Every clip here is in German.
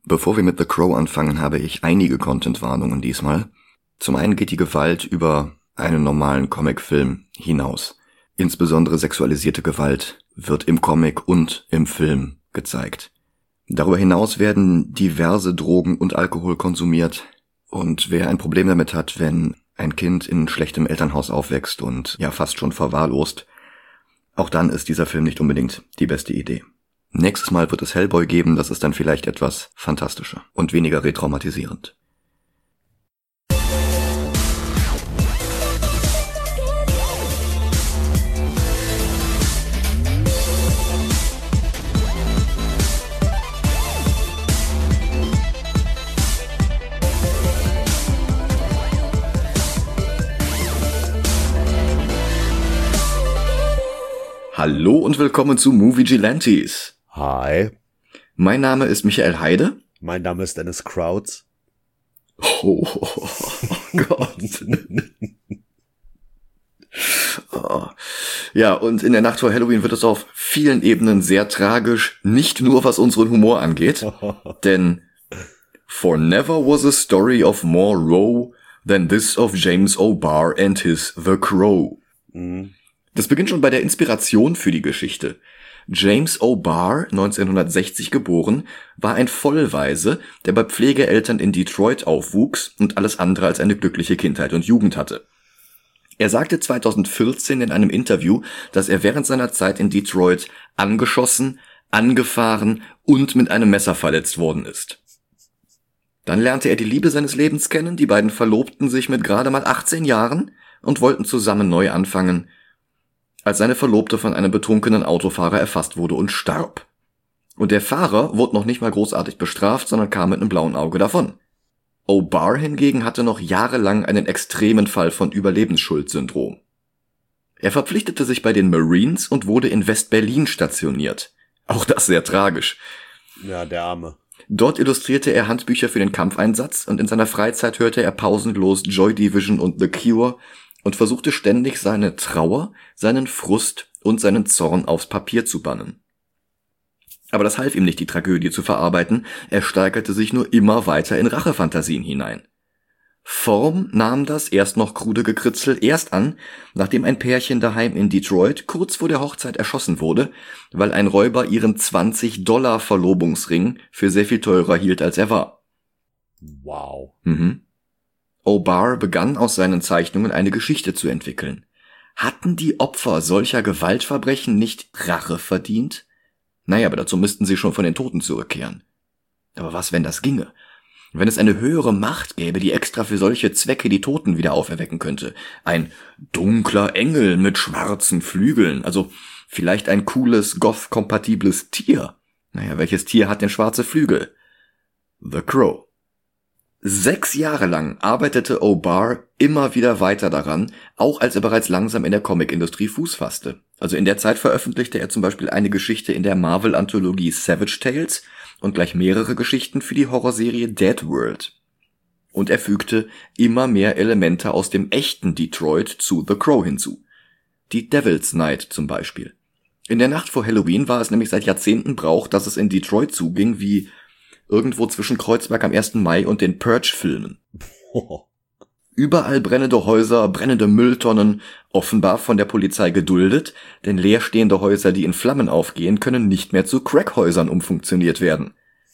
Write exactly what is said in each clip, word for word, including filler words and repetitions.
Bevor wir mit The Crow anfangen, habe ich einige Content-Warnungen diesmal. Zum einen geht die Gewalt über einen normalen Comicfilm hinaus. Insbesondere sexualisierte Gewalt wird im Comic und im Film gezeigt. Darüber hinaus werden diverse Drogen und Alkohol konsumiert. Und wer ein Problem damit hat, wenn ein Kind in schlechtem Elternhaus aufwächst und ja fast schon verwahrlost, auch dann ist dieser Film nicht unbedingt die beste Idee. Nächstes Mal wird es Hellboy geben, das ist dann vielleicht etwas fantastischer und weniger retraumatisierend. Hallo und willkommen zu Moviegilantes. Hi. Mein Name ist Michael Heide. Mein Name ist Dennis Krautz. Oh, oh, oh Gott. Oh. Ja, und in der Nacht vor Halloween wird es auf vielen Ebenen sehr tragisch, nicht nur was unseren Humor angeht. Denn for never was a story of more woe than this of James O'Barr and his The Crow. Mhm. Das beginnt schon bei der Inspiration für die Geschichte. James O'Barr, neunzehnhundertsechzig geboren, war ein Vollwaise, der bei Pflegeeltern in Detroit aufwuchs und alles andere als eine glückliche Kindheit und Jugend hatte. Er sagte zweitausendvierzehn in einem Interview, dass er während seiner Zeit in Detroit angeschossen, angefahren und mit einem Messer verletzt worden ist. Dann lernte er die Liebe seines Lebens kennen, die beiden verlobten sich mit gerade mal achtzehn Jahren und wollten zusammen neu anfangen, als seine Verlobte von einem betrunkenen Autofahrer erfasst wurde und starb. Und der Fahrer wurde noch nicht mal großartig bestraft, sondern kam mit einem blauen Auge davon. O'Barr hingegen hatte noch jahrelang einen extremen Fall von Überlebensschuldsyndrom. Er verpflichtete sich bei den Marines und wurde in West-Berlin stationiert. Auch das sehr tragisch. Ja, der Arme. Dort illustrierte er Handbücher für den Kampfeinsatz und in seiner Freizeit hörte er pausenlos Joy Division und The Cure und versuchte ständig seine Trauer, seinen Frust und seinen Zorn aufs Papier zu bannen. Aber das half ihm nicht, die Tragödie zu verarbeiten, er steigerte sich nur immer weiter in Rachefantasien hinein. Form nahm das erst noch krude Gekritzel erst an, nachdem ein Pärchen daheim in Detroit kurz vor der Hochzeit erschossen wurde, weil ein Räuber ihren zwanzig Dollar Verlobungsring für sehr viel teurer hielt, als er war. Wow. Mhm. O'Barr begann aus seinen Zeichnungen eine Geschichte zu entwickeln. Hatten die Opfer solcher Gewaltverbrechen nicht Rache verdient? Naja, aber dazu müssten sie schon von den Toten zurückkehren. Aber was, wenn das ginge? Wenn es eine höhere Macht gäbe, die extra für solche Zwecke die Toten wieder auferwecken könnte? Ein dunkler Engel mit schwarzen Flügeln, also vielleicht ein cooles, goth-kompatibles Tier. Naja, welches Tier hat denn schwarze Flügel? The Crow. Sechs Jahre lang arbeitete O'Barr immer wieder weiter daran, auch als er bereits langsam in der Comicindustrie Fuß fasste. Also in der Zeit veröffentlichte er zum Beispiel eine Geschichte in der Marvel-Anthologie Savage Tales und gleich mehrere Geschichten für die Horrorserie Dead World. Und er fügte immer mehr Elemente aus dem echten Detroit zu The Crow hinzu. Die Devil's Night zum Beispiel. In der Nacht vor Halloween war es nämlich seit Jahrzehnten Brauch, dass es in Detroit zuging wie irgendwo zwischen Kreuzberg am ersten Mai und den Purge-Filmen. Oh. Überall brennende Häuser, brennende Mülltonnen, offenbar von der Polizei geduldet, denn leerstehende Häuser, die in Flammen aufgehen, können nicht mehr zu Crackhäusern umfunktioniert werden.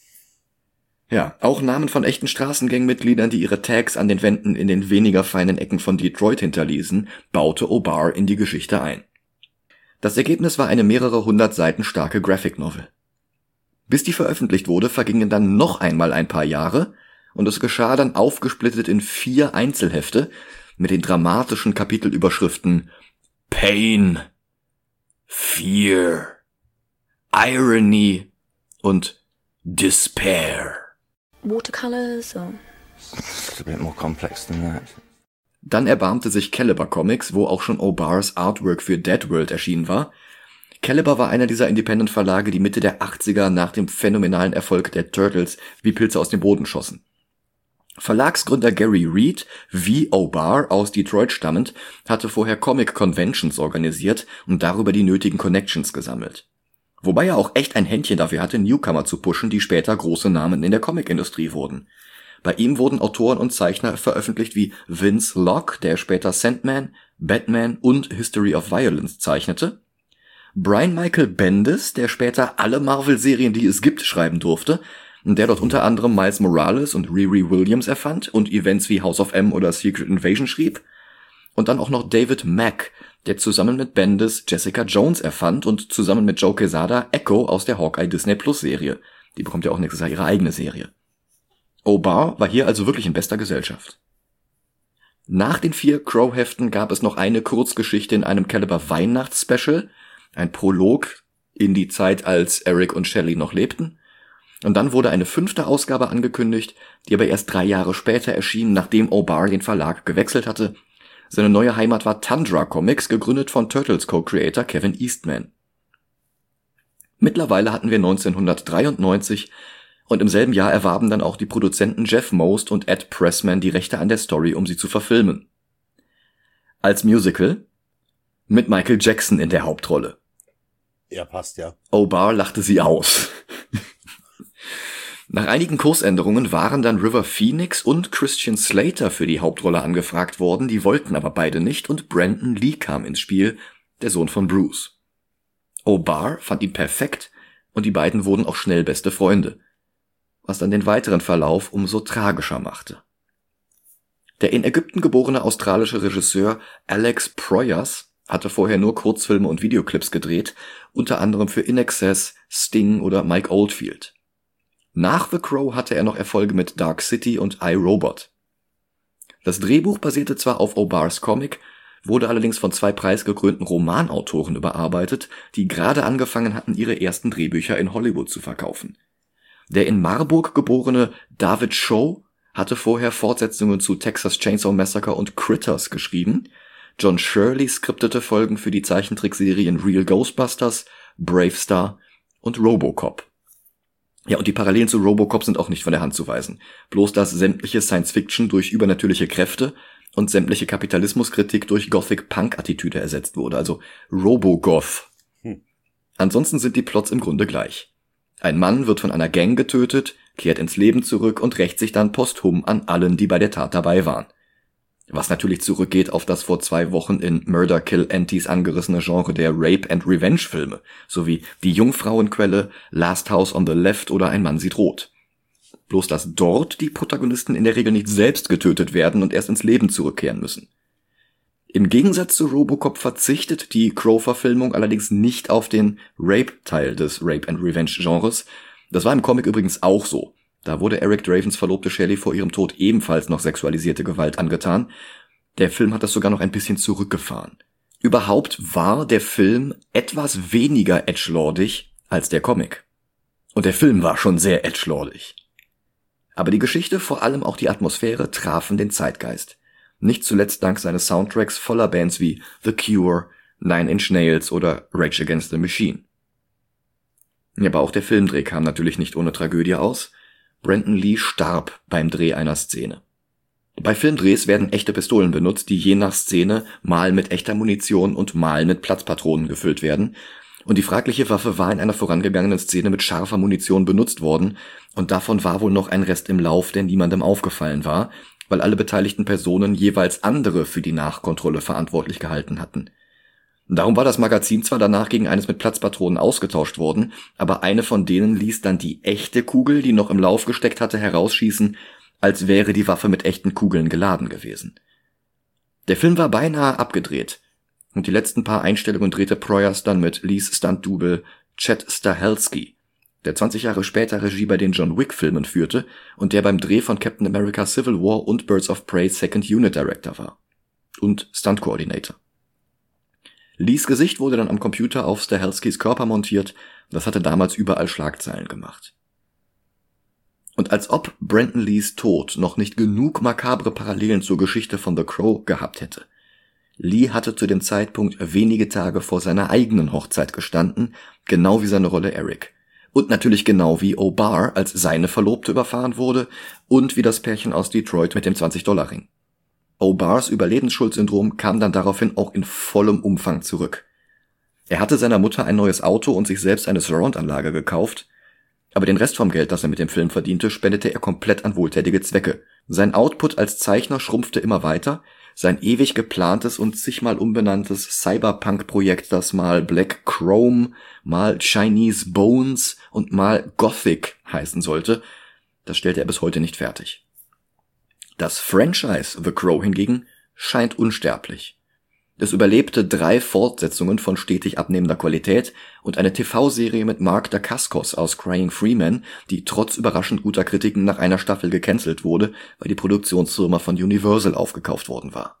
Ja, auch Namen von echten Straßengangmitgliedern, die ihre Tags an den Wänden in den weniger feinen Ecken von Detroit hinterließen, baute O'Barr in die Geschichte ein. Das Ergebnis war eine mehrere hundert Seiten starke Graphic Novel. Bis die veröffentlicht wurde, vergingen dann noch einmal ein paar Jahre und es geschah dann aufgesplittet in vier Einzelhefte mit den dramatischen Kapitelüberschriften Pain, Fear, Irony und Despair. Watercolors or... It's a bit more complex than that. Dann erbarmte sich Caliber Comics, wo auch schon O'Barrs Artwork für Dead World erschienen war. Caliber war einer dieser Independent-Verlage, die Mitte der achtziger nach dem phänomenalen Erfolg der Turtles wie Pilze aus dem Boden schossen. Verlagsgründer Gary Reed, wie O'Barr aus Detroit stammend, hatte vorher Comic-Conventions organisiert und darüber die nötigen Connections gesammelt. Wobei er auch echt ein Händchen dafür hatte, Newcomer zu pushen, die später große Namen in der Comicindustrie wurden. Bei ihm wurden Autoren und Zeichner veröffentlicht wie Vince Locke, der später Sandman, Batman und History of Violence zeichnete, Brian Michael Bendis, der später alle Marvel-Serien, die es gibt, schreiben durfte, und der dort unter anderem Miles Morales und Riri Williams erfand und Events wie House of M oder Secret Invasion schrieb, und dann auch noch David Mack, der zusammen mit Bendis Jessica Jones erfand und zusammen mit Joe Quesada Echo aus der Hawkeye Disney Plus Serie. Die bekommt ja auch nächstes Jahr ihre eigene Serie. O'Barr war hier also wirklich in bester Gesellschaft. Nach den vier Crow-Heften gab es noch eine Kurzgeschichte in einem Caliber Weihnachtsspecial, ein Prolog in die Zeit, als Eric und Shelley noch lebten. Und dann wurde eine fünfte Ausgabe angekündigt, die aber erst drei Jahre später erschien, nachdem O'Barr den Verlag gewechselt hatte. Seine neue Heimat war Tundra Comics, gegründet von Turtles Co-Creator Kevin Eastman. Mittlerweile hatten wir neunzehnhundertdreiundneunzig und im selben Jahr erwarben dann auch die Produzenten Jeff Most und Ed Pressman die Rechte an der Story, um sie zu verfilmen. Als Musical mit Michael Jackson in der Hauptrolle. Ja, passt ja. O'Barr lachte sie aus. Nach einigen Kursänderungen waren dann River Phoenix und Christian Slater für die Hauptrolle angefragt worden, die wollten aber beide nicht und Brandon Lee kam ins Spiel, der Sohn von Bruce. O'Barr fand ihn perfekt und die beiden wurden auch schnell beste Freunde, was dann den weiteren Verlauf umso tragischer machte. Der in Ägypten geborene australische Regisseur Alex Proyas hatte vorher nur Kurzfilme und Videoclips gedreht, unter anderem für In Excess, Sting oder Mike Oldfield. Nach The Crow hatte er noch Erfolge mit Dark City und iRobot. Das Drehbuch basierte zwar auf O'Barrs Comic, wurde allerdings von zwei preisgekrönten Romanautoren überarbeitet, die gerade angefangen hatten, ihre ersten Drehbücher in Hollywood zu verkaufen. Der in Marburg geborene David Shaw hatte vorher Fortsetzungen zu Texas Chainsaw Massacre und Critters geschrieben. John Shirley skriptete Folgen für die Zeichentrickserien Real Ghostbusters, Brave Star und Robocop. Ja, und die Parallelen zu Robocop sind auch nicht von der Hand zu weisen. Bloß dass sämtliche Science-Fiction durch übernatürliche Kräfte und sämtliche Kapitalismuskritik durch Gothic-Punk-Attitüde ersetzt wurde, also Robogoth. Hm. Ansonsten sind die Plots im Grunde gleich. Ein Mann wird von einer Gang getötet, kehrt ins Leben zurück und rächt sich dann posthum an allen, die bei der Tat dabei waren. Was natürlich zurückgeht auf das vor zwei Wochen in Murder Kill Antis angerissene Genre der Rape-and-Revenge-Filme, sowie Die Jungfrauenquelle, Last House on the Left oder Ein Mann sieht rot. Bloß dass dort die Protagonisten in der Regel nicht selbst getötet werden und erst ins Leben zurückkehren müssen. Im Gegensatz zu Robocop verzichtet die Crow-Verfilmung allerdings nicht auf den Rape-Teil des Rape-and-Revenge-Genres. Das war im Comic übrigens auch so. Da wurde Eric Dravens Verlobte Shelley vor ihrem Tod ebenfalls noch sexualisierte Gewalt angetan. Der Film hat das sogar noch ein bisschen zurückgefahren. Überhaupt war der Film etwas weniger edgelordig als der Comic. Und der Film war schon sehr edgelordig. Aber die Geschichte, vor allem auch die Atmosphäre, trafen den Zeitgeist. Nicht zuletzt dank seines Soundtracks voller Bands wie The Cure, Nine Inch Nails oder Rage Against the Machine. Aber auch der Filmdreh kam natürlich nicht ohne Tragödie aus. Brandon Lee starb beim Dreh einer Szene. Bei Filmdrehs werden echte Pistolen benutzt, die je nach Szene mal mit echter Munition und mal mit Platzpatronen gefüllt werden. Und die fragliche Waffe war in einer vorangegangenen Szene mit scharfer Munition benutzt worden, und davon war wohl noch ein Rest im Lauf, der niemandem aufgefallen war, weil alle beteiligten Personen jeweils andere für die Nachkontrolle verantwortlich gehalten hatten. Darum war das Magazin zwar danach gegen eines mit Platzpatronen ausgetauscht worden, aber eine von denen ließ dann die echte Kugel, die noch im Lauf gesteckt hatte, herausschießen, als wäre die Waffe mit echten Kugeln geladen gewesen. Der Film war beinahe abgedreht, und die letzten paar Einstellungen drehte Proyas dann mit Lees Stunt-Double Chet Stahelski, der zwanzig Jahre später Regie bei den John Wick-Filmen führte und der beim Dreh von Captain America Civil War und Birds of Prey Second Unit Director war. Und Stunt-Coordinator. Lees Gesicht wurde dann am Computer auf Stahelskis Körper montiert, das hatte damals überall Schlagzeilen gemacht. Und als ob Brandon Lees Tod noch nicht genug makabre Parallelen zur Geschichte von The Crow gehabt hätte. Lee hatte zu dem Zeitpunkt wenige Tage vor seiner eigenen Hochzeit gestanden, genau wie seine Rolle Eric. Und natürlich genau wie O'Barr, als seine Verlobte überfahren wurde, und wie das Pärchen aus Detroit mit dem zwanzig-Dollar-Ring. O'Barrs Überlebensschuldsyndrom kam dann daraufhin auch in vollem Umfang zurück. Er hatte seiner Mutter ein neues Auto und sich selbst eine Surround-Anlage gekauft, aber den Rest vom Geld, das er mit dem Film verdiente, spendete er komplett an wohltätige Zwecke. Sein Output als Zeichner schrumpfte immer weiter, sein ewig geplantes und zigmal umbenanntes Cyberpunk-Projekt, das mal Black Chrome, mal Chinese Bones und mal Gothic heißen sollte, das stellte er bis heute nicht fertig. Das Franchise The Crow hingegen scheint unsterblich. Es überlebte drei Fortsetzungen von stetig abnehmender Qualität und eine T V-Serie mit Mark Dacascos aus Crying Freeman, die trotz überraschend guter Kritiken nach einer Staffel gecancelt wurde, weil die Produktionsfirma von Universal aufgekauft worden war.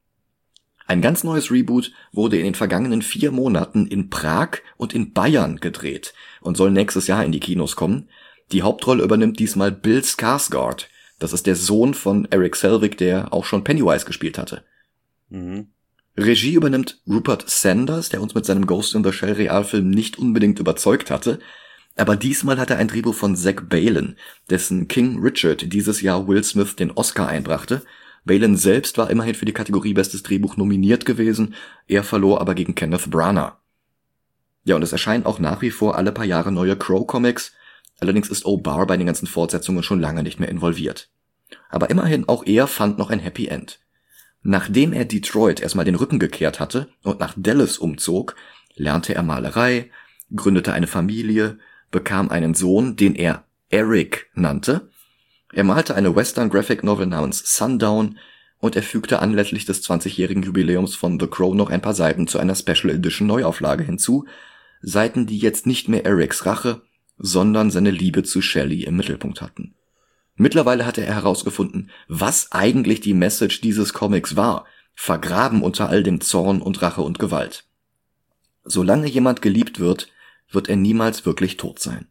Ein ganz neues Reboot wurde in den vergangenen vier Monaten in Prag und in Bayern gedreht und soll nächstes Jahr in die Kinos kommen. Die Hauptrolle übernimmt diesmal Bill Skarsgård. Das ist der Sohn von Eric Selvig, der auch schon Pennywise gespielt hatte. Mhm. Regie übernimmt Rupert Sanders, der uns mit seinem Ghost in the Shell Realfilm nicht unbedingt überzeugt hatte. Aber diesmal hat er ein Drehbuch von Zach Balan, dessen King Richard dieses Jahr Will Smith den Oscar einbrachte. Balan selbst war immerhin für die Kategorie Bestes Drehbuch nominiert gewesen, er verlor aber gegen Kenneth Branagh. Ja, und es erscheinen auch nach wie vor alle paar Jahre neue Crow-Comics, allerdings ist O'Barr bei den ganzen Fortsetzungen schon lange nicht mehr involviert. Aber immerhin auch er fand noch ein Happy End. Nachdem er Detroit erstmal den Rücken gekehrt hatte und nach Dallas umzog, lernte er Malerei, gründete eine Familie, bekam einen Sohn, den er Eric nannte. Er malte eine Western Graphic Novel namens Sundown und er fügte anlässlich des zwanzigjährigen Jubiläums von The Crow noch ein paar Seiten zu einer Special Edition Neuauflage hinzu, Seiten, die jetzt nicht mehr Erics Rache, sondern seine Liebe zu Shelley im Mittelpunkt hatten. Mittlerweile hatte er herausgefunden, was eigentlich die Message dieses Comics war, vergraben unter all dem Zorn und Rache und Gewalt. Solange jemand geliebt wird, wird er niemals wirklich tot sein.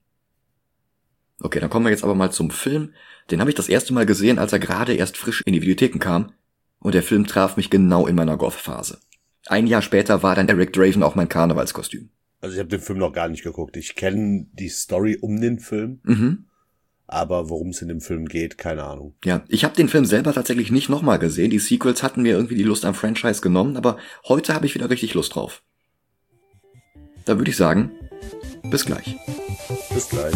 Okay, dann kommen wir jetzt aber mal zum Film. Den habe ich das erste Mal gesehen, als er gerade erst frisch in die Videotheken kam, und der Film traf mich genau in meiner Goth-Phase. Ein Jahr später war dann Eric Draven auch mein Karnevalskostüm. Also ich habe den Film noch gar nicht geguckt. Ich kenne die Story um den Film. Mhm. Aber worum es in dem Film geht, keine Ahnung. Ja, ich habe den Film selber tatsächlich nicht nochmal gesehen. Die Sequels hatten mir irgendwie die Lust am Franchise genommen, aber heute habe ich wieder richtig Lust drauf. Da würde ich sagen, bis gleich. Bis gleich.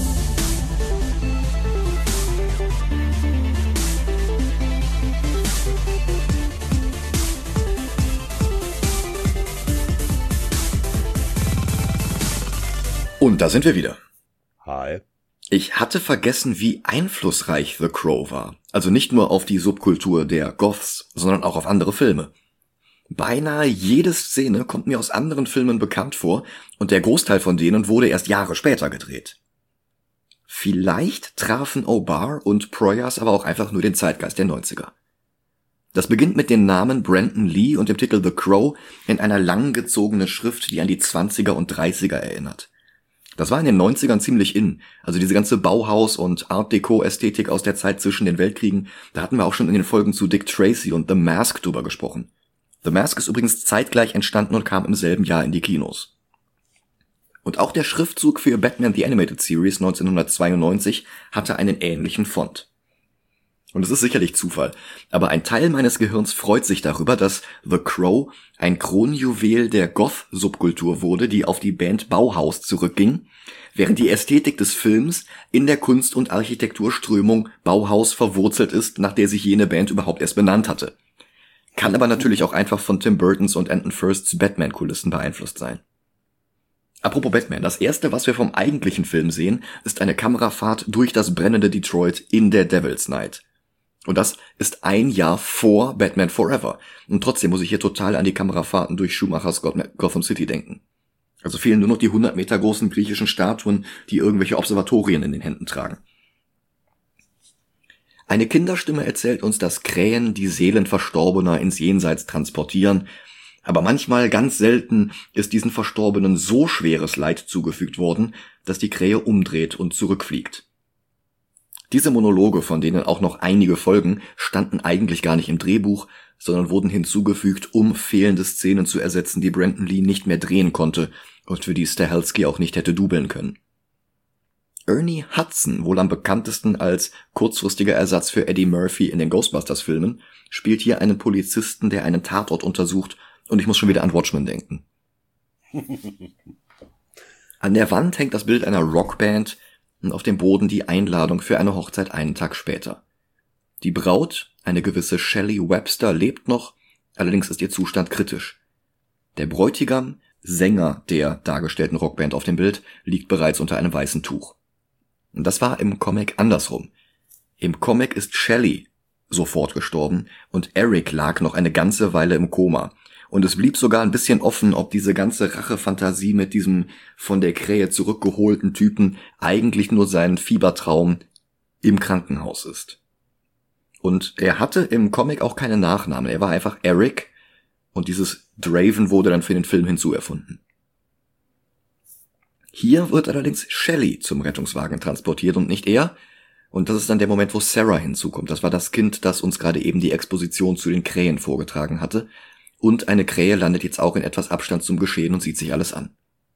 Und da sind wir wieder. Hi. Ich hatte vergessen, wie einflussreich The Crow war. Also nicht nur auf die Subkultur der Goths, sondern auch auf andere Filme. Beinahe jede Szene kommt mir aus anderen Filmen bekannt vor und der Großteil von denen wurde erst Jahre später gedreht. Vielleicht trafen O'Barr und Proyas aber auch einfach nur den Zeitgeist der neunziger. Das beginnt mit den Namen Brandon Lee und dem Titel The Crow in einer langgezogenen Schrift, die an die zwanziger und dreißiger erinnert. Das war in den neunzigern ziemlich in. Also diese ganze Bauhaus- und Art-Deco-Ästhetik aus der Zeit zwischen den Weltkriegen, da hatten wir auch schon in den Folgen zu Dick Tracy und The Mask drüber gesprochen. The Mask ist übrigens zeitgleich entstanden und kam im selben Jahr in die Kinos. Und auch der Schriftzug für Batman The Animated Series neunzehnhundertzweiundneunzig hatte einen ähnlichen Font. Und es ist sicherlich Zufall, aber ein Teil meines Gehirns freut sich darüber, dass The Crow ein Kronjuwel der Goth-Subkultur wurde, die auf die Band Bauhaus zurückging, während die Ästhetik des Films in der Kunst- und Architekturströmung Bauhaus verwurzelt ist, nach der sich jene Band überhaupt erst benannt hatte. Kann aber natürlich auch einfach von Tim Burtons und Anton Fursts Batman-Kulissen beeinflusst sein. Apropos Batman, das erste, was wir vom eigentlichen Film sehen, ist eine Kamerafahrt durch das brennende Detroit in der Devil's Night. Und das ist ein Jahr vor Batman Forever. Und trotzdem muss ich hier total an die Kamerafahrten durch Schumachers Gotham City denken. Also fehlen nur noch die hundert Meter großen griechischen Statuen, die irgendwelche Observatorien in den Händen tragen. Eine Kinderstimme erzählt uns, dass Krähen die Seelen Verstorbener ins Jenseits transportieren. Aber manchmal, ganz selten, ist diesen Verstorbenen so schweres Leid zugefügt worden, dass die Krähe umdreht und zurückfliegt. Diese Monologe, von denen auch noch einige folgen, standen eigentlich gar nicht im Drehbuch, sondern wurden hinzugefügt, um fehlende Szenen zu ersetzen, die Brandon Lee nicht mehr drehen konnte und für die Stahelski auch nicht hätte dubeln können. Ernie Hudson, wohl am bekanntesten als kurzfristiger Ersatz für Eddie Murphy in den Ghostbusters-Filmen, spielt hier einen Polizisten, der einen Tatort untersucht, und ich muss schon wieder an Watchmen denken. An der Wand hängt das Bild einer Rockband und auf dem Boden die Einladung für eine Hochzeit einen Tag später. Die Braut, eine gewisse Shelley Webster, lebt noch, allerdings ist ihr Zustand kritisch. Der Bräutigam, Sänger der dargestellten Rockband auf dem Bild, liegt bereits unter einem weißen Tuch. Und das war im Comic andersrum. Im Comic ist Shelley sofort gestorben und Eric lag noch eine ganze Weile im Koma. Und es blieb sogar ein bisschen offen, ob diese ganze Rachefantasie mit diesem von der Krähe zurückgeholten Typen eigentlich nur sein Fiebertraum im Krankenhaus ist. Und er hatte im Comic auch keine Nachnamen. Er war einfach Eric und dieses Draven wurde dann für den Film hinzuerfunden. Hier wird allerdings Shelley zum Rettungswagen transportiert und nicht er. Und das ist dann der Moment, wo Sarah hinzukommt. Das war das Kind, das uns gerade eben die Exposition zu den Krähen vorgetragen hatte. Und eine Krähe landet jetzt auch in etwas Abstand zum Geschehen und sieht sich alles an.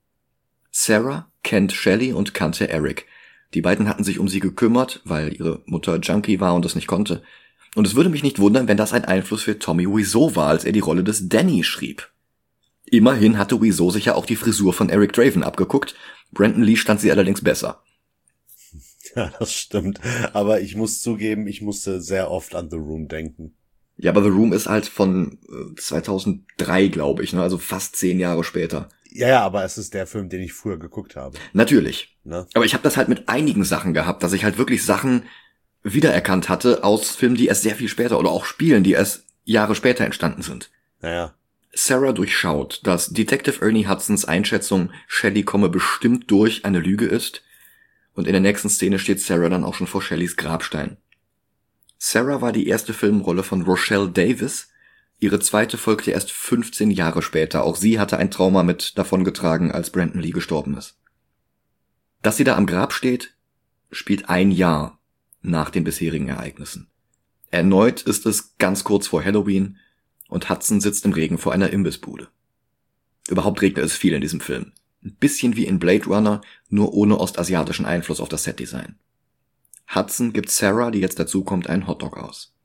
Sarah kennt Shelley und kannte Eric. Die beiden hatten sich um sie gekümmert, weil ihre Mutter Junkie war und das nicht konnte. Und es würde mich nicht wundern, wenn das ein Einfluss für Tommy Wiseau war, als er die Rolle des Danny schrieb. Immerhin hatte Wiseau sich ja auch die Frisur von Eric Draven abgeguckt. Brandon Lee stand sie allerdings besser. Ja, das stimmt. Aber ich muss zugeben, ich musste sehr oft an The Room denken. Ja, aber The Room ist halt von äh, zweitausenddrei, glaube ich, ne? Also fast zehn Jahre später. Ja, ja, aber es ist der Film, den ich früher geguckt habe. Natürlich. Ne? Aber ich habe das halt mit einigen Sachen gehabt, dass ich halt wirklich Sachen wiedererkannt hatte aus Filmen, die erst sehr viel später oder auch Spielen, die erst Jahre später entstanden sind. Naja. Sarah durchschaut, dass Detective Ernie Hudsons Einschätzung, Shelley komme bestimmt durch, eine Lüge ist. Und in der nächsten Szene steht Sarah dann auch schon vor Shelleys Grabstein. Sarah war die erste Filmrolle von Rochelle Davis. Ihre zweite folgte erst fünfzehn Jahre später. Auch sie hatte ein Trauma mit davongetragen, als Brandon Lee gestorben ist. Dass sie da am Grab steht, spielt ein Jahr nach den bisherigen Ereignissen. Erneut ist es ganz kurz vor Halloween und Hudson sitzt im Regen vor einer Imbissbude. Überhaupt regnet es viel in diesem Film. Ein bisschen wie in Blade Runner, nur ohne ostasiatischen Einfluss auf das Setdesign. Hudson gibt Sarah, die jetzt dazukommt, einen Hotdog aus.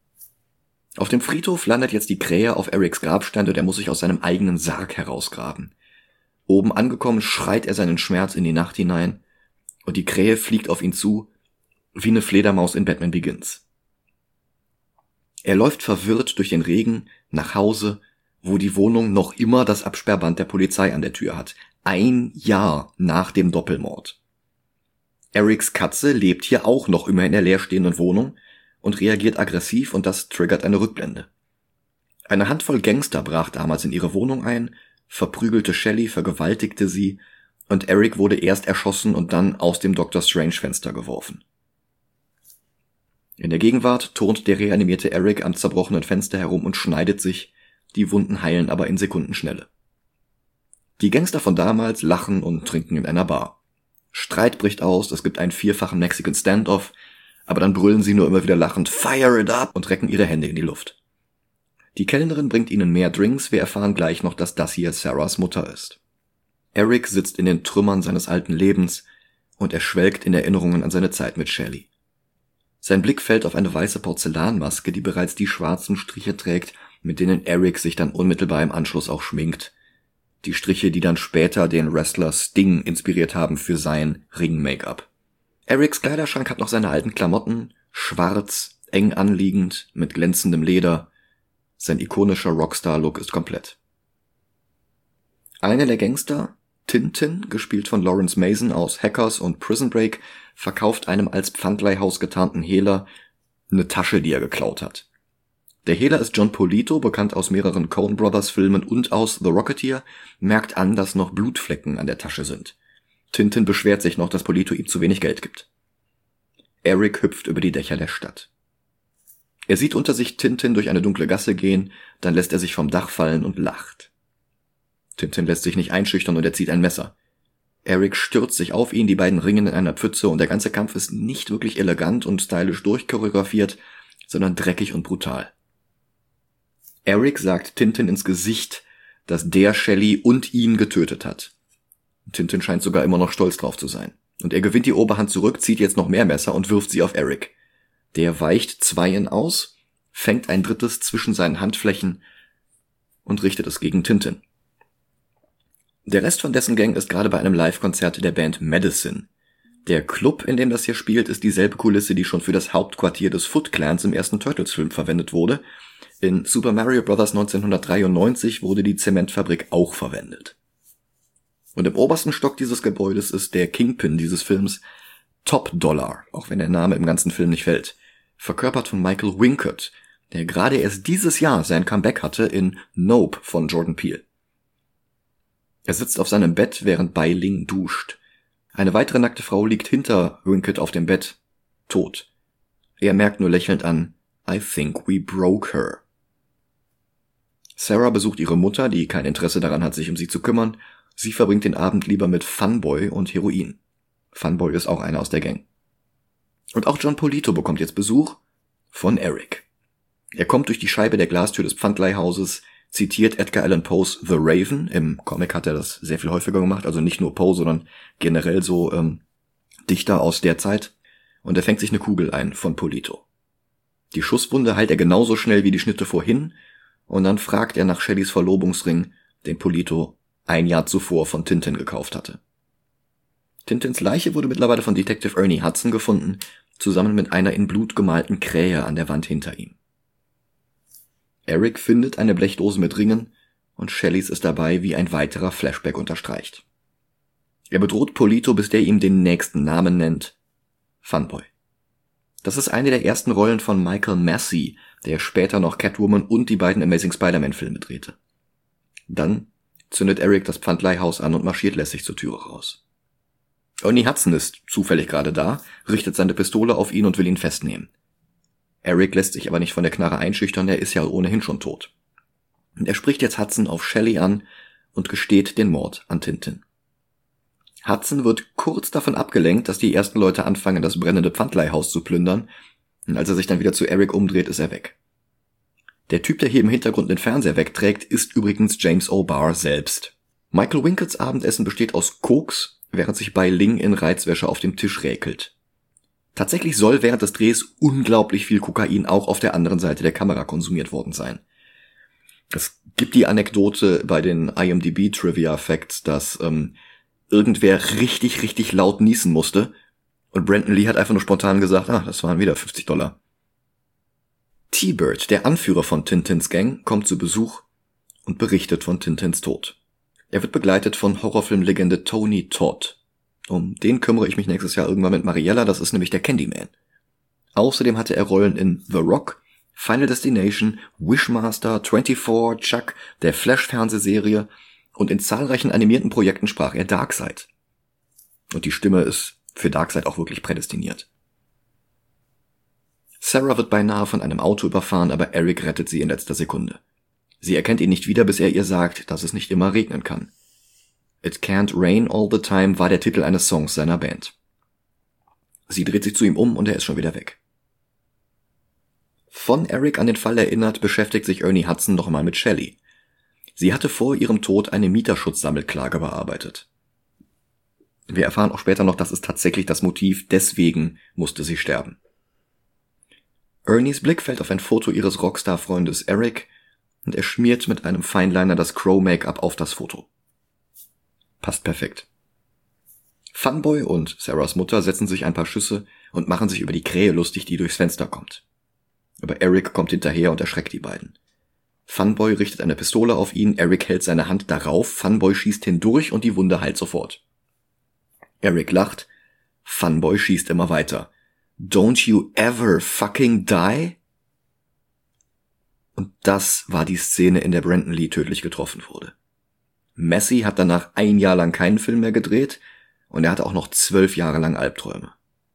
Auf dem Friedhof landet jetzt die Krähe auf Erics Grabstein und er muss sich aus seinem eigenen Sarg herausgraben. Oben angekommen schreit er seinen Schmerz in die Nacht hinein und die Krähe fliegt auf ihn zu, wie eine Fledermaus in Batman Begins. Er läuft verwirrt durch den Regen nach Hause, wo die Wohnung noch immer das Absperrband der Polizei an der Tür hat. Ein Jahr nach dem Doppelmord. Erics Katze lebt hier auch noch immer in der leerstehenden Wohnung und reagiert aggressiv und das triggert eine Rückblende. Eine Handvoll Gangster brach damals in ihre Wohnung ein, verprügelte Shelley, vergewaltigte sie und Eric wurde erst erschossen und dann aus dem Doctor Strange Fenster geworfen. In der Gegenwart turnt der reanimierte Eric am zerbrochenen Fenster herum und schneidet sich, die Wunden heilen aber in Sekundenschnelle. Die Gangster von damals lachen und trinken in einer Bar. Streit bricht aus, es gibt einen vierfachen Mexican Standoff, aber dann brüllen sie nur immer wieder lachend "Fire it up" und recken ihre Hände in die Luft. Die Kellnerin bringt ihnen mehr Drinks, wir erfahren gleich noch, dass das hier Sarahs Mutter ist. Eric sitzt in den Trümmern seines alten Lebens und er schwelgt in Erinnerungen an seine Zeit mit Shelley. Sein Blick fällt auf eine weiße Porzellanmaske, die bereits die schwarzen Striche trägt, mit denen Eric sich dann unmittelbar im Anschluss auch schminkt. Die Striche, die dann später den Wrestler Sting inspiriert haben für sein Ring-Make-up. Erics Kleiderschrank hat noch seine alten Klamotten, schwarz, eng anliegend, mit glänzendem Leder. Sein ikonischer Rockstar-Look ist komplett. Einer der Gangster, Tintin, gespielt von Lawrence Mason aus Hackers und Prison Break, verkauft einem als Pfandleihhaus getarnten Hehler eine Tasche, die er geklaut hat. Der Hehler ist John Polito, bekannt aus mehreren Coen Brothers Filmen und aus The Rocketeer, merkt an, dass noch Blutflecken an der Tasche sind. Tintin beschwert sich noch, dass Polito ihm zu wenig Geld gibt. Eric hüpft über die Dächer der Stadt. Er sieht unter sich Tintin durch eine dunkle Gasse gehen, dann lässt er sich vom Dach fallen und lacht. Tintin lässt sich nicht einschüchtern und er zieht ein Messer. Eric stürzt sich auf ihn, die beiden ringen in einer Pfütze und der ganze Kampf ist nicht wirklich elegant und stylisch durchchoreografiert, sondern dreckig und brutal. Eric sagt Tintin ins Gesicht, dass der Shelley und ihn getötet hat. Tintin scheint sogar immer noch stolz drauf zu sein. Und er gewinnt die Oberhand zurück, zieht jetzt noch mehr Messer und wirft sie auf Eric. Der weicht zweien aus, fängt ein drittes zwischen seinen Handflächen und richtet es gegen Tintin. Der Rest von dessen Gang ist gerade bei einem Live-Konzert der Band Medicine. Der Club, in dem das hier spielt, ist dieselbe Kulisse, die schon für das Hauptquartier des Foot Clans im ersten Turtles-Film verwendet wurde. In Super Mario Bros. neunzehnhundertdreiundneunzig wurde die Zementfabrik auch verwendet. Und im obersten Stock dieses Gebäudes ist der Kingpin dieses Films, Top Dollar, auch wenn der Name im ganzen Film nicht fällt, verkörpert von Michael Wincott, der gerade erst dieses Jahr sein Comeback hatte in Nope von Jordan Peele. Er sitzt auf seinem Bett, während Bai Ling duscht. Eine weitere nackte Frau liegt hinter Wincott auf dem Bett, tot. Er merkt nur lächelnd an, I think we broke her. Sarah besucht ihre Mutter, die kein Interesse daran hat, sich um sie zu kümmern. Sie verbringt den Abend lieber mit Funboy und Heroin. Funboy ist auch einer aus der Gang. Und auch John Polito bekommt jetzt Besuch von Eric. Er kommt durch die Scheibe der Glastür des Pfandleihhauses, zitiert Edgar Allan Poes The Raven. Im Comic hat er das sehr viel häufiger gemacht, also nicht nur Poe, sondern generell so ähm, Dichter aus der Zeit. Und er fängt sich eine Kugel ein von Polito. Die Schusswunde heilt er genauso schnell wie die Schnitte vorhin, und dann fragt er nach Shellys Verlobungsring, den Polito ein Jahr zuvor von Tintin gekauft hatte. Tintins Leiche wurde mittlerweile von Detective Ernie Hudson gefunden, zusammen mit einer in Blut gemalten Krähe an der Wand hinter ihm. Eric findet eine Blechdose mit Ringen und Shellys ist dabei, wie ein weiterer Flashback unterstreicht. Er bedroht Polito, bis der ihm den nächsten Namen nennt, Funboy. Das ist eine der ersten Rollen von Michael Massey, der später noch Catwoman und die beiden Amazing Spider-Man-Filme drehte. Dann zündet Eric das Pfandleihhaus an und marschiert lässig zur Türe raus. Ernie Hudson ist zufällig gerade da, richtet seine Pistole auf ihn und will ihn festnehmen. Eric lässt sich aber nicht von der Knarre einschüchtern, er ist ja ohnehin schon tot. Und er spricht jetzt Hudson auf Shelly an und gesteht den Mord an Tintin. Hudson wird kurz davon abgelenkt, dass die ersten Leute anfangen, das brennende Pfandleihhaus zu plündern, und als er sich dann wieder zu Eric umdreht, ist er weg. Der Typ, der hier im Hintergrund den Fernseher wegträgt, ist übrigens James O'Barr selbst. Michael Wincotts Abendessen besteht aus Koks, während sich Bai Ling in Reizwäsche auf dem Tisch räkelt. Tatsächlich soll während des Drehs unglaublich viel Kokain auch auf der anderen Seite der Kamera konsumiert worden sein. Es gibt die Anekdote bei den I M D B Trivia Facts, dass ähm, irgendwer richtig, richtig laut niesen musste und Brandon Lee hat einfach nur spontan gesagt, ah, das waren wieder fünfzig Dollar. T-Bird, der Anführer von Tintins Gang, kommt zu Besuch und berichtet von Tintins Tod. Er wird begleitet von Horrorfilmlegende Tony Todd. Um den kümmere ich mich nächstes Jahr irgendwann mit Mariella, das ist nämlich der Candyman. Außerdem hatte er Rollen in The Rock, Final Destination, Wishmaster, vierundzwanzig, Chuck, der Flash-Fernsehserie und in zahlreichen animierten Projekten sprach er Darkseid. Und die Stimme ist für Darkseid auch wirklich prädestiniert. Sarah wird beinahe von einem Auto überfahren, aber Eric rettet sie in letzter Sekunde. Sie erkennt ihn nicht wieder, bis er ihr sagt, dass es nicht immer regnen kann. It Can't Rain All the Time war der Titel eines Songs seiner Band. Sie dreht sich zu ihm um und er ist schon wieder weg. Von Eric an den Fall erinnert, beschäftigt sich Ernie Hudson nochmal mit Shelly. Sie hatte vor ihrem Tod eine Mieterschutzsammelklage bearbeitet. Wir erfahren auch später noch, das ist tatsächlich das Motiv, deswegen musste sie sterben. Ernies Blick fällt auf ein Foto ihres Rockstar-Freundes Eric und er schmiert mit einem Fineliner das Crow-Make-up auf das Foto. Passt perfekt. Funboy und Sarahs Mutter setzen sich ein paar Schüsse und machen sich über die Krähe lustig, die durchs Fenster kommt. Aber Eric kommt hinterher und erschreckt die beiden. Funboy richtet eine Pistole auf ihn, Eric hält seine Hand darauf, Funboy schießt hindurch und die Wunde heilt sofort. Eric lacht, Funboy schießt immer weiter. Don't you ever fucking die? Und das war die Szene, in der Brandon Lee tödlich getroffen wurde. Massey hat danach ein Jahr lang keinen Film mehr gedreht und er hatte auch noch zwölf Jahre lang Albträume.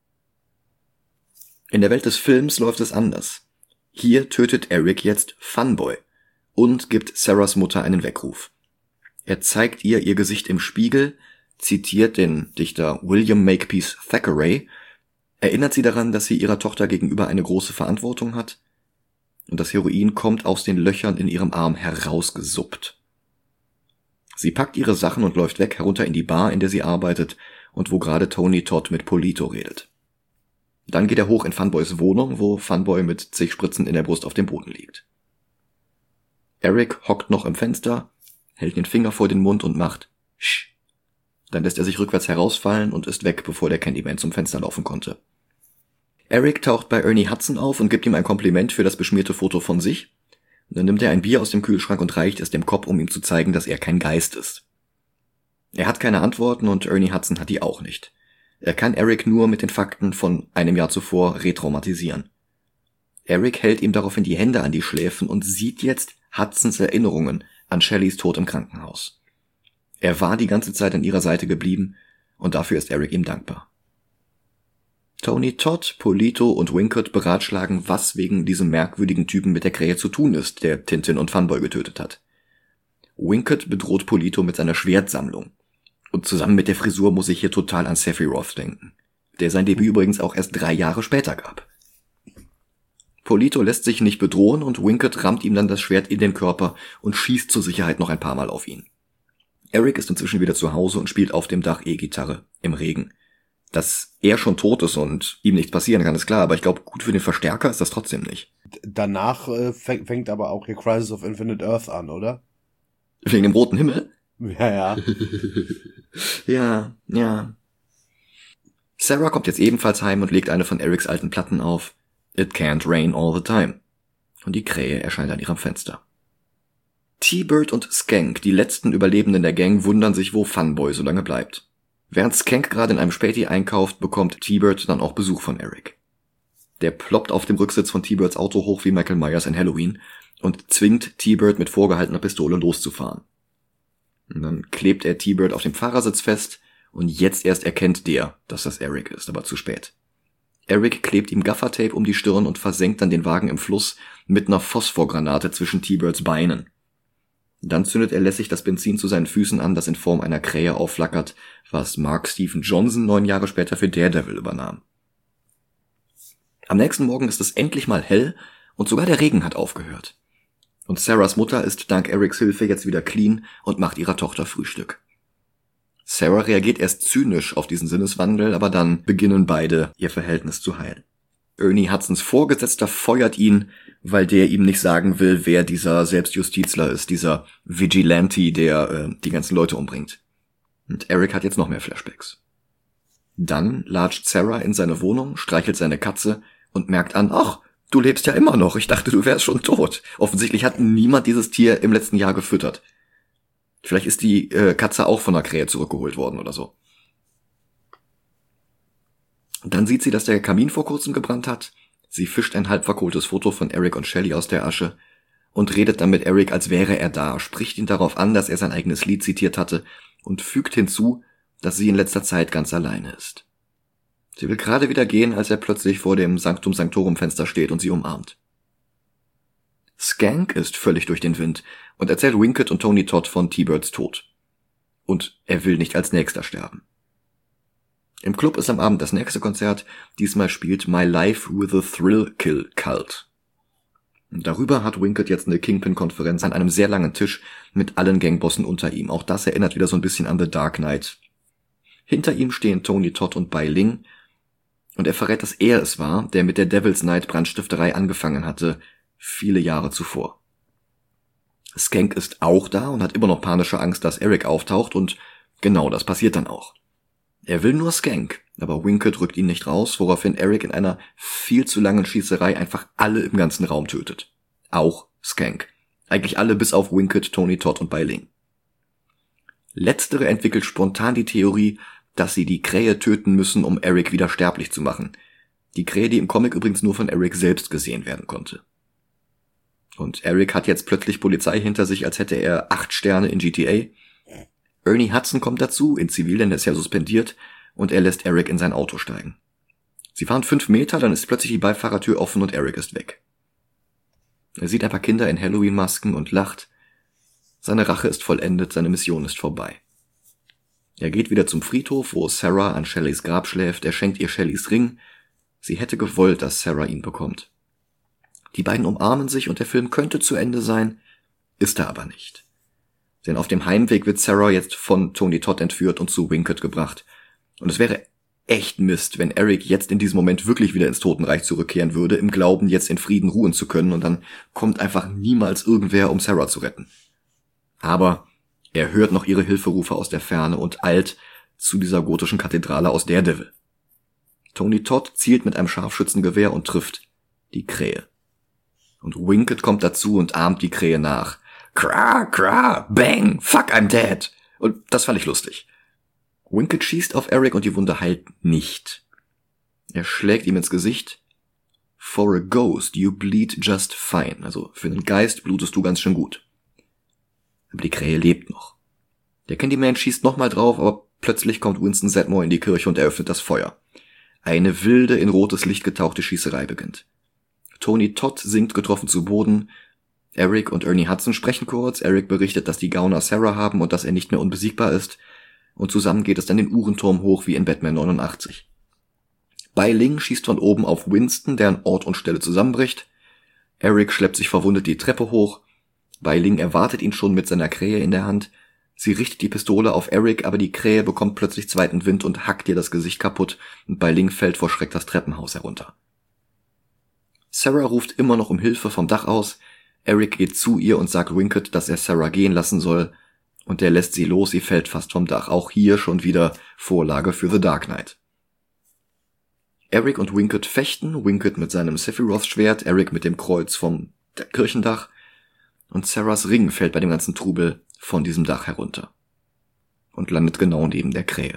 In der Welt des Films läuft es anders. Hier tötet Eric jetzt Funboy und gibt Sarahs Mutter einen Weckruf. Er zeigt ihr ihr Gesicht im Spiegel, zitiert den Dichter William Makepeace Thackeray, erinnert sie daran, dass sie ihrer Tochter gegenüber eine große Verantwortung hat und das Heroin kommt aus den Löchern in ihrem Arm herausgesuppt. Sie packt ihre Sachen und läuft weg herunter in die Bar, in der sie arbeitet und wo gerade Tony Todd mit Polito redet. Dann geht er hoch in Funboys Wohnung, wo Funboy mit zig Spritzen in der Brust auf dem Boden liegt. Eric hockt noch im Fenster, hält den Finger vor den Mund und macht Sch. Dann lässt er sich rückwärts herausfallen und ist weg, bevor der Candyman zum Fenster laufen konnte. Eric taucht bei Ernie Hudson auf und gibt ihm ein Kompliment für das beschmierte Foto von sich. Dann nimmt er ein Bier aus dem Kühlschrank und reicht es dem Cop, um ihm zu zeigen, dass er kein Geist ist. Er hat keine Antworten und Ernie Hudson hat die auch nicht. Er kann Eric nur mit den Fakten von einem Jahr zuvor retraumatisieren. Eric hält ihm daraufhin die Hände an die Schläfen und sieht jetzt Hudsons Erinnerungen an Shellys Tod im Krankenhaus. Er war die ganze Zeit an ihrer Seite geblieben und dafür ist Eric ihm dankbar. Tony Todd, Polito und Wincott beratschlagen, was wegen diesem merkwürdigen Typen mit der Krähe zu tun ist, der Tintin und Funboy getötet hat. Wincott bedroht Polito mit seiner Schwertsammlung. Und zusammen mit der Frisur muss ich hier total an Sephiroth denken, der sein Debüt übrigens auch erst drei Jahre später gab. Polito lässt sich nicht bedrohen und Wincott rammt ihm dann das Schwert in den Körper und schießt zur Sicherheit noch ein paar Mal auf ihn. Eric ist inzwischen wieder zu Hause und spielt auf dem Dach E-Gitarre im Regen. Dass er schon tot ist und ihm nichts passieren kann, ist klar, aber ich glaube, gut für den Verstärker ist das trotzdem nicht. Danach äh, fängt, fängt aber auch hier Crisis of Infinite Earth an, oder? Wegen dem roten Himmel? Ja, ja. ja, ja. Sarah kommt jetzt ebenfalls heim und legt eine von Erics alten Platten auf. It can't rain all the time. Und die Krähe erscheint an ihrem Fenster. T-Bird und Skank, die letzten Überlebenden der Gang, wundern sich, wo Funboy so lange bleibt. Während Skank gerade in einem Späti einkauft, bekommt T-Bird dann auch Besuch von Eric. Der ploppt auf dem Rücksitz von T-Birds Auto hoch wie Michael Myers in Halloween und zwingt T-Bird mit vorgehaltener Pistole loszufahren. Und dann klebt er T-Bird auf dem Fahrersitz fest und jetzt erst erkennt der, dass das Eric ist, aber zu spät. Eric klebt ihm Gaffertape um die Stirn und versenkt dann den Wagen im Fluss mit einer Phosphorgranate zwischen T-Birds Beinen. Dann zündet er lässig das Benzin zu seinen Füßen an, das in Form einer Krähe aufflackert, was Mark Stephen Johnson neun Jahre später für Daredevil übernahm. Am nächsten Morgen ist es endlich mal hell und sogar der Regen hat aufgehört. Und Sarahs Mutter ist dank Erics Hilfe jetzt wieder clean und macht ihrer Tochter Frühstück. Sarah reagiert erst zynisch auf diesen Sinneswandel, aber dann beginnen beide ihr Verhältnis zu heilen. Ernie Hudsons Vorgesetzter feuert ihn, weil der ihm nicht sagen will, wer dieser Selbstjustizler ist, dieser Vigilante, der äh, die ganzen Leute umbringt. Und Eric hat jetzt noch mehr Flashbacks. Dann latscht Sarah in seine Wohnung, streichelt seine Katze und merkt an, ach, du lebst ja immer noch, ich dachte, du wärst schon tot. Offensichtlich hat niemand dieses Tier im letzten Jahr gefüttert. Vielleicht ist die äh, Katze auch von der Krähe zurückgeholt worden oder so. Dann sieht sie, dass der Kamin vor kurzem gebrannt hat. Sie fischt ein halb verkohltes Foto von Eric und Shelly aus der Asche und redet dann mit Eric, als wäre er da, spricht ihn darauf an, dass er sein eigenes Lied zitiert hatte und fügt hinzu, dass sie in letzter Zeit ganz alleine ist. Sie will gerade wieder gehen, als er plötzlich vor dem Sanctum Sanctorum Fenster steht und sie umarmt. Skank ist völlig durch den Wind und erzählt Wincott und Tony Todd von T-Birds Tod. Und er will nicht als Nächster sterben. Im Club ist am Abend das nächste Konzert. Diesmal spielt My Life with a Thrill Kill Cult. Und darüber hat Wincott jetzt eine Kingpin-Konferenz an einem sehr langen Tisch mit allen Gangbossen unter ihm. Auch das erinnert wieder so ein bisschen an The Dark Knight. Hinter ihm stehen Tony Todd und Bai Ling. Und er verrät, dass er es war, der mit der Devil's Night Brandstifterei angefangen hatte, viele Jahre zuvor. Skank ist auch da und hat immer noch panische Angst, dass Eric auftaucht und genau das passiert dann auch. Er will nur Skank, aber Wincott rückt ihn nicht raus, woraufhin Eric in einer viel zu langen Schießerei einfach alle im ganzen Raum tötet. Auch Skank. Eigentlich alle bis auf Wincott, Tony Todd und Bai Ling. Letztere entwickelt spontan die Theorie, dass sie die Krähe töten müssen, um Eric wieder sterblich zu machen. Die Krähe, die im Comic übrigens nur von Eric selbst gesehen werden konnte. Und Eric hat jetzt plötzlich Polizei hinter sich, als hätte er acht Sterne in G T A. Ernie Hudson kommt dazu, in Zivil, denn er ist ja suspendiert, und er lässt Eric in sein Auto steigen. Sie fahren fünf Meter, dann ist plötzlich die Beifahrertür offen und Eric ist weg. Er sieht ein paar Kinder in Halloween-Masken und lacht. Seine Rache ist vollendet, seine Mission ist vorbei. Er geht wieder zum Friedhof, wo Sarah an Shellys Grab schläft, er schenkt ihr Shellys Ring. Sie hätte gewollt, dass Sarah ihn bekommt. Die beiden umarmen sich und der Film könnte zu Ende sein, ist er aber nicht. Denn auf dem Heimweg wird Sarah jetzt von Tony Todd entführt und zu Wincott gebracht. Und es wäre echt Mist, wenn Eric jetzt in diesem Moment wirklich wieder ins Totenreich zurückkehren würde, im Glauben, jetzt in Frieden ruhen zu können, und dann kommt einfach niemals irgendwer, um Sarah zu retten. Aber Er hört noch ihre Hilferufe aus der Ferne und eilt zu dieser gotischen Kathedrale aus Daredevil. Tony Todd zielt mit einem Scharfschützengewehr und trifft die Krähe. Und Winkett kommt dazu und ahmt die Krähe nach. Kra, kra, bang, fuck, I'm dead. Und das fand ich lustig. Winkett schießt auf Eric und die Wunde heilt nicht. Er schlägt ihm ins Gesicht. For a ghost, you bleed just fine. Also für einen Geist blutest du ganz schön gut. Aber die Krähe lebt noch. Der Candyman schießt nochmal drauf, aber plötzlich kommt Winston Zeddemore in die Kirche und eröffnet das Feuer. Eine wilde, in rotes Licht getauchte Schießerei beginnt. Tony Todd sinkt getroffen zu Boden. Eric und Ernie Hudson sprechen kurz. Eric berichtet, dass die Gauner Sarah haben und dass er nicht mehr unbesiegbar ist. Und zusammen geht es dann den Uhrenturm hoch wie in Batman neunundachtzig. Bai Ling schießt von oben auf Winston, der an Ort und Stelle zusammenbricht. Eric schleppt sich verwundet die Treppe hoch. Bai Ling erwartet ihn schon mit seiner Krähe in der Hand. Sie richtet die Pistole auf Eric, aber die Krähe bekommt plötzlich zweiten Wind und hackt ihr das Gesicht kaputt und Bai Ling fällt vor Schreck das Treppenhaus herunter. Sarah ruft immer noch um Hilfe vom Dach aus. Eric geht zu ihr und sagt Winkett, dass er Sarah gehen lassen soll. Und der lässt sie los, sie fällt fast vom Dach. Auch hier schon wieder Vorlage für The Dark Knight. Eric und Winkett fechten, Winkett mit seinem Sephiroth-Schwert, Eric mit dem Kreuz vom Kirchendach. Und Sarahs Ring fällt bei dem ganzen Trubel von diesem Dach herunter. Und landet genau neben der Krähe.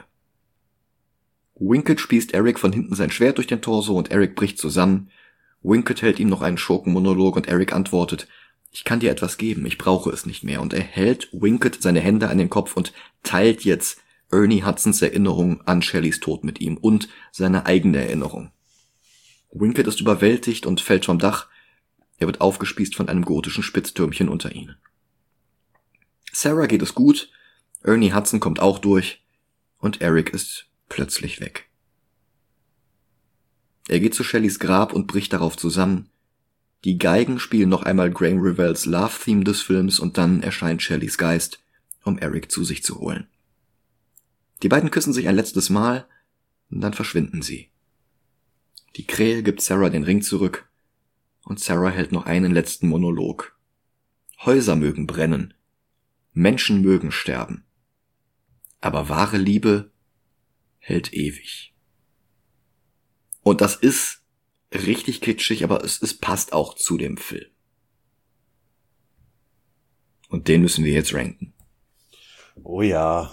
Winkett spießt Eric von hinten sein Schwert durch den Torso und Eric bricht zusammen. Winkett hält ihm noch einen Schurkenmonolog und Eric antwortet, ich kann dir etwas geben, ich brauche es nicht mehr. Und er hält Winkett seine Hände an den Kopf und teilt jetzt Ernie Hudsons Erinnerung an Shellys Tod mit ihm und seine eigene Erinnerung. Winkett ist überwältigt und fällt vom Dach. Er wird aufgespießt von einem gotischen Spitztürmchen unter ihnen. Sarah geht es gut, Ernie Hudson kommt auch durch und Eric ist plötzlich weg. Er geht zu Shellys Grab und bricht darauf zusammen. Die Geigen spielen noch einmal Graham Revells Love-Theme des Films und dann erscheint Shellys Geist, um Eric zu sich zu holen. Die beiden küssen sich ein letztes Mal und dann verschwinden sie. Die Krähe gibt Sarah den Ring zurück und Sarah hält noch einen letzten Monolog. Häuser mögen brennen, Menschen mögen sterben, aber wahre Liebe hält ewig. Und das ist richtig kitschig, aber es, es passt auch zu dem Film. Und den müssen wir jetzt ranken. Oh ja.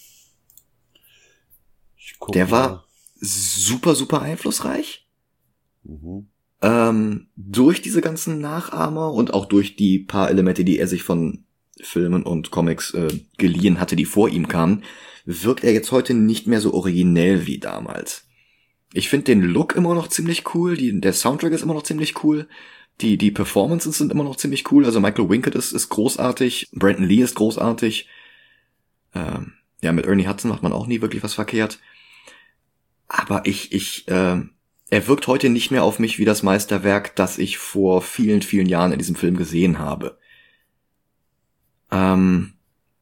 Ich guck Der mal. war super, super einflussreich. Mhm. Ähm, durch diese ganzen Nachahmer und auch durch die paar Elemente, die er sich von Filmen und Comics äh, geliehen hatte, die vor ihm kamen, wirkt er jetzt heute nicht mehr so originell wie damals. Ich finde den Look immer noch ziemlich cool, die, der Soundtrack ist immer noch ziemlich cool, die die Performances sind immer noch ziemlich cool, also Michael Winkett ist, ist großartig, Brandon Lee ist großartig, ähm, ja, mit Ernie Hudson macht man auch nie wirklich was verkehrt, aber ich, ich, äh, er wirkt heute nicht mehr auf mich wie das Meisterwerk, das ich vor vielen, vielen Jahren in diesem Film gesehen habe. Ähm,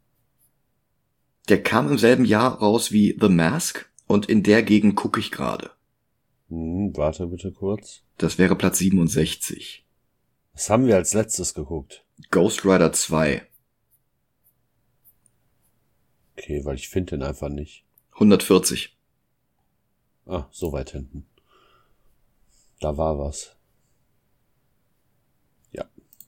der kam im selben Jahr raus wie The Mask und in der Gegend gucke ich gerade. Hm, warte bitte kurz. Das wäre Platz siebenundsechzig. Was haben wir als letztes geguckt? Ghost Rider zwei. Okay, weil ich finde den einfach nicht. hundertvierzig. Ah, so weit hinten. Da war was. Ja.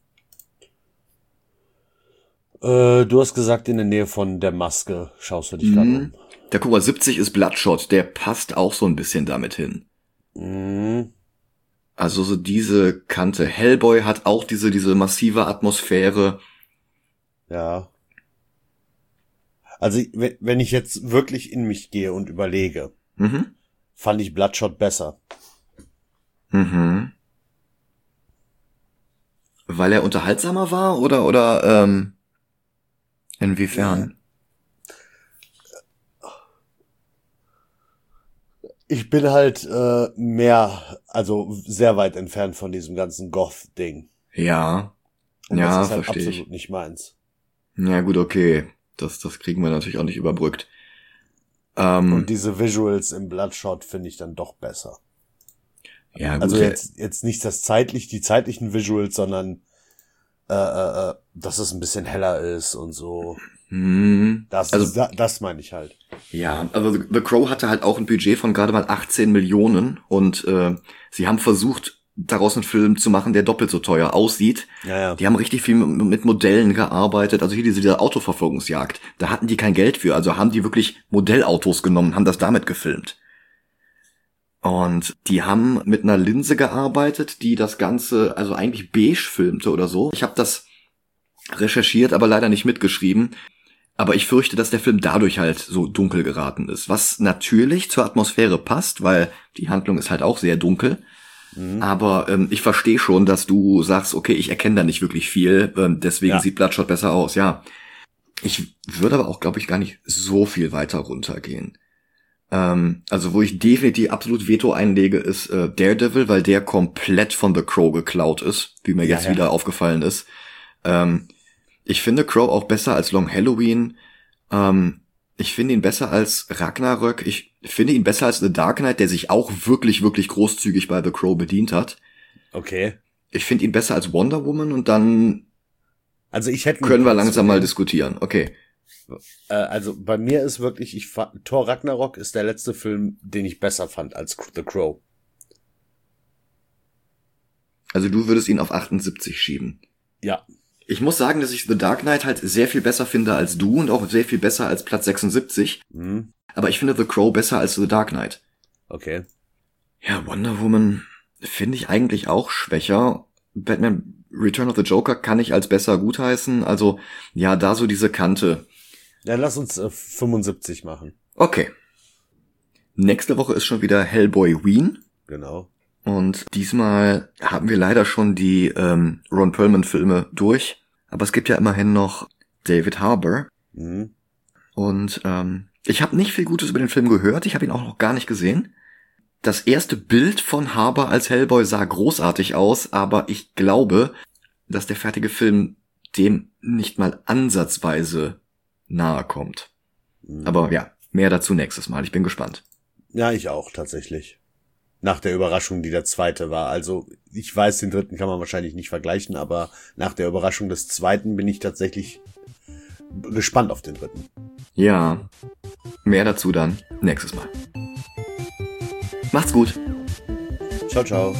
Äh, du hast gesagt, in der Nähe von der Maske schaust du dich gerade um. Der guck mal, siebzig ist Bloodshot, der passt auch so ein bisschen damit hin. Mhm. Also so diese Kante. Hellboy hat auch diese diese massive Atmosphäre. Ja. Also, wenn wenn ich jetzt wirklich in mich gehe und überlege, Mhm. fand ich Bloodshot besser. Mhm. Weil er unterhaltsamer war oder oder ähm, inwiefern? Ich bin halt äh, mehr, also sehr weit entfernt von diesem ganzen Goth-Ding. Ja. Und Ja, das ist halt verstehe ich. absolut nicht meins. Ja gut, okay. Das das kriegen wir natürlich auch nicht überbrückt. Ähm, Und diese Visuals im Bloodshot finde ich dann doch besser. ja gut. Also jetzt jetzt nicht das zeitlich, die zeitlichen Visuals, sondern äh, äh, äh, dass es ein bisschen heller ist und so. Hm, Das, also, das, das meine ich halt. ja, also The, The Crow hatte halt auch ein Budget von gerade mal achtzehn Millionen und äh, sie haben versucht, daraus einen Film zu machen, der doppelt so teuer aussieht. Ja, ja. Die haben richtig viel mit, mit Modellen gearbeitet, also hier diese, diese Autoverfolgungsjagd, da hatten die kein Geld für, also haben die wirklich Modellautos genommen, haben das damit gefilmt. Und die haben mit einer Linse gearbeitet, die das Ganze, also eigentlich beige filmte oder so. Ich habe das recherchiert, aber leider nicht mitgeschrieben. Aber ich fürchte, dass der Film dadurch halt so dunkel geraten ist. Was natürlich zur Atmosphäre passt, weil die Handlung ist halt auch sehr dunkel. Mhm. Aber ähm, ich verstehe schon, dass du sagst, okay, ich erkenne da nicht wirklich viel, ähm, deswegen ja. sieht Bloodshot besser aus. Ja, ich würde aber auch, glaube ich, gar nicht so viel weiter runtergehen. Ähm, also wo ich definitiv absolut Veto einlege, ist äh, Daredevil, weil der komplett von The Crow geklaut ist, wie mir ja, jetzt ja. wieder aufgefallen ist. Ähm, ich finde Crow auch besser als Long Halloween. Ähm, ich finde ihn besser als Ragnarök. Ich finde ihn besser als The Dark Knight, der sich auch wirklich, wirklich großzügig bei The Crow bedient hat. Okay. Ich finde ihn besser als Wonder Woman und dann also ich hätte können wir langsam mal diskutieren. Okay. Äh, also bei mir ist wirklich, ich fand, Thor Ragnarok ist der letzte Film, den ich besser fand als The Crow. Also du würdest ihn auf achtundsiebzig schieben. Ja. Ich muss sagen, dass ich The Dark Knight halt sehr viel besser finde als du und auch sehr viel besser als Platz sechsundsiebzig. Mhm. Aber ich finde The Crow besser als The Dark Knight. Okay. Ja, Wonder Woman finde ich eigentlich auch schwächer. Batman Return of the Joker kann ich als besser gutheißen. Also, ja, da so diese Kante. Dann lass uns äh, fünfundsiebzig machen. Okay. Nächste Woche ist schon wieder Hellboy Ween. Genau. Und diesmal haben wir leider schon die ähm, Ron Perlman-Filme durch. Aber es gibt ja immerhin noch David Harbour. Mhm. Und ähm, ich habe nicht viel Gutes über den Film gehört. Ich habe ihn auch noch gar nicht gesehen. Das erste Bild von Harbour als Hellboy sah großartig aus, aber ich glaube, dass der fertige Film dem nicht mal ansatzweise nahe kommt. Mhm. Aber ja, mehr dazu nächstes Mal. Ich bin gespannt. Ja, ich auch tatsächlich. Nach der Überraschung, die der zweite war. Also ich weiß, den dritten kann man wahrscheinlich nicht vergleichen, aber nach der Überraschung des zweiten bin ich tatsächlich gespannt auf den dritten. Ja, mehr dazu dann nächstes Mal. Macht's gut. Ciao, ciao.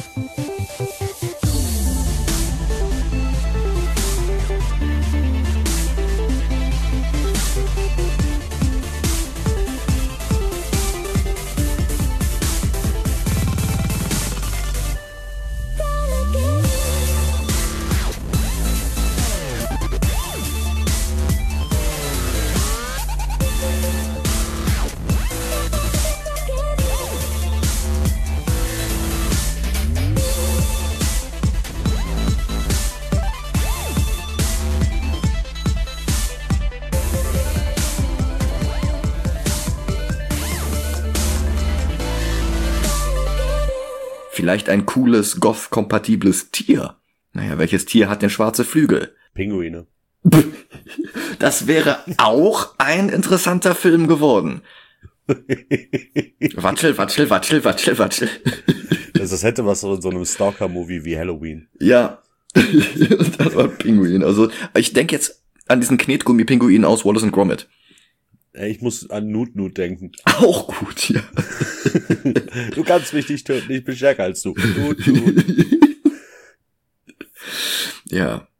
Vielleicht ein cooles, Goth-kompatibles Tier. Naja, welches Tier hat denn schwarze Flügel? Pinguine. Das wäre auch ein interessanter Film geworden. Watschel, watschel, watschel, watschel, watschel. Also das hätte was so in so einem Stalker-Movie wie Halloween. Ja, das war Pinguin. Also ich denke jetzt an diesen Knetgummi-Pinguin aus Wallace and Gromit. Ich muss an Nut Nut denken. Auch gut, ja. Du kannst mich nicht töten, ich bin stärker als du. Nut Nut. Ja.